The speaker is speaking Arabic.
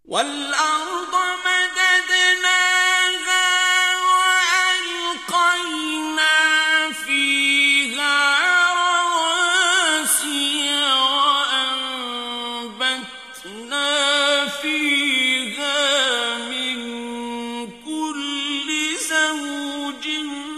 وَالْأَرْضَ مَدَدْنَاهَا وَأَلْقَيْنَا فِيهَا رَوَاسِيَ وَأَنبَتْنَا فِيهَا مِن كُلِّ زَوْجٍ